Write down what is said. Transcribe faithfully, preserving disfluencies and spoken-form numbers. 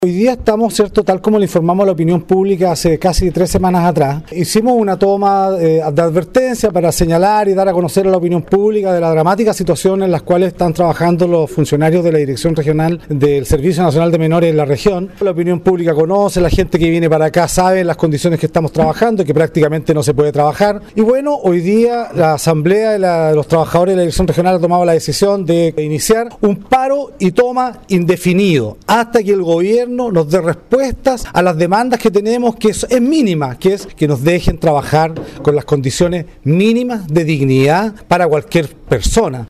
Hoy día estamos, cierto, tal como le informamos a la opinión pública hace casi tres semanas atrás, hicimos una toma eh, de advertencia para señalar y dar a conocer a la opinión pública de la dramática situación en las cuales están trabajando los funcionarios de la Dirección Regional del Servicio Nacional de Menores en la región. La opinión pública conoce, la gente que viene para acá sabe las condiciones que estamos trabajando, que prácticamente no se puede trabajar. Y bueno, hoy día la Asamblea de, la, de los Trabajadores de la Dirección Regional ha tomado la decisión de iniciar un paro y toma indefinido hasta que el gobierno nos dé respuestas a las demandas que tenemos, que es, es mínima, que es que nos dejen trabajar con las condiciones mínimas de dignidad para cualquier persona.